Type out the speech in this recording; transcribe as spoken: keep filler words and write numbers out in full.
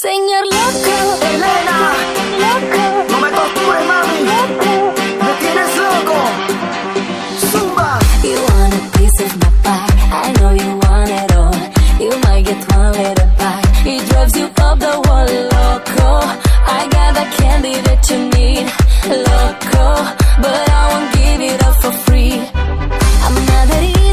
Señor loco, Elena, loco, no me tortures, mami. Me tienes loco. Zumba. you want a piece of my pie. I know you want it all. You might get one little bite. It drives you up the wall, loco. I got the candy that you need, loco, but I won't give it up for free. I'm not that easy.